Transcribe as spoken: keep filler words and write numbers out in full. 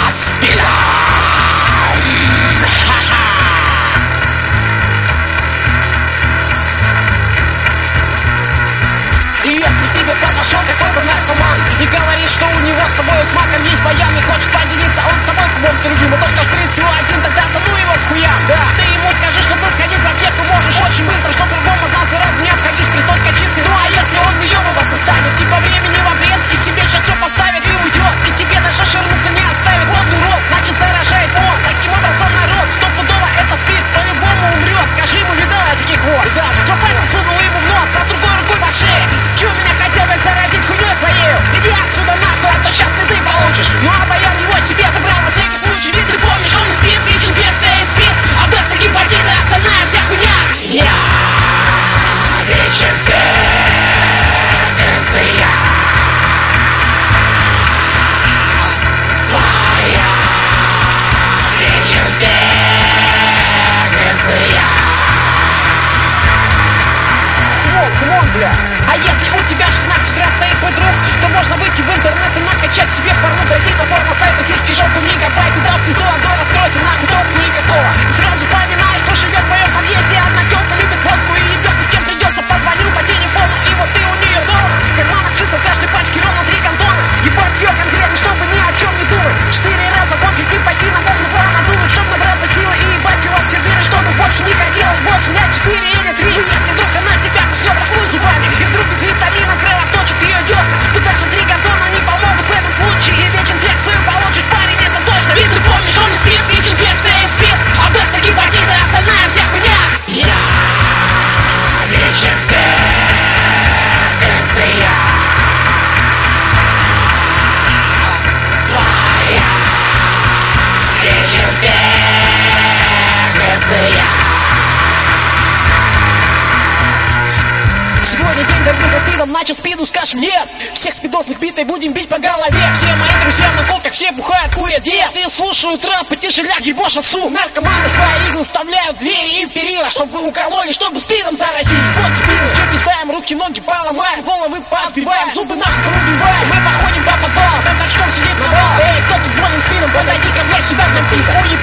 Подошел какой-то наркоман и говорит, что у него с собой с маком есть баян и хочет поделиться он с тобой кумом другим. И только шприц всего один, тогда да ну его к хуям. Да. Ты ему скажи, что ты сходить в аптеку можешь очень быстро, что кругом от нас и раз не обходишь, присотка чистый. Ну а если он выебываться станет, типа времени в обрез, и тебе сейчас все поставит и уйдет, и тебе даже ширнуться не оставит. Вот урод, значит заражает он. Таким образом народ стопудово это спит, по-любому умрет. Скажи ему, видала таких вот. Да, профайлер сунул ему в нос, а другой рукой по шее. Че меня хотел бы заразить хуйней своей? Иди отсюда нахуй, а то сейчас ты получишь. Ну а баян его себе забрал на всякий случай. Ведь ты помнишь, он не спит, ВИЧ, инфекция и спит, а БЭЦ, гепатит и остальная вся хуйня. Я ВИЧ, инфекция. Моя ВИЧ, инфекция. Кумон, кумон, бля. А если у тебя шестнадцать раз стоит твой друг, то можно выйти в интернет и накачать себе порно, зайти на порно-сайты, сиськи, жопу, мегабайт, и дал пизду, одной расстройства, нахуй толку никакого. Ты сразу вспоминаешь, что живет в твоем подъезде, одна тёлка любит водку и ебется, с кем придется, позвонил по телефону, и вот ты у нее дома. Карман обшится в каждой пачке ровно три гондона. Ебать ее конкретно, чтобы ни о чем не думать. Четыре раза кончить и пойти на голову план надумать, чтобы набраться силы и ебать его в четыре, чтобы больше не хотелось, больше не четыре или три. Ну если вдруг она тебя куснет захуй зубами, и вдруг без витаминов кровоточит ее десна, то дальше три гондона не помогут в этом случае, и ВИЧ, инфекцию получишь, парень, это точно. Ведь ты помнишь, он не спит, ВИЧ, инфекция и спит, а БЭЦ, гепатит и остальная вся хуйня. Я ВИЧ, инфекция. Моя ВИЧ, инфекция. Сегодня день борьбы за спидом, начал спиду, скажем нет. Всех спидосных битой будем бить по голове. Все мои друзья на колках, все бухают, курят, дед. И слушают рэп, потяжеляк, ебошь отцу. Наркоманы свои иглы вставляют в двери и в перила, чтобы укололи, чтобы спидом заразить. Вот дебилы, что пиздаем, руки, ноги поломаем, головы подбиваем, зубы нахуй поубиваем. Мы походим по подвалам, там торчком сидит навал. Эй, кто тут болен спидом, подойди ко мне, сюда нам пидор.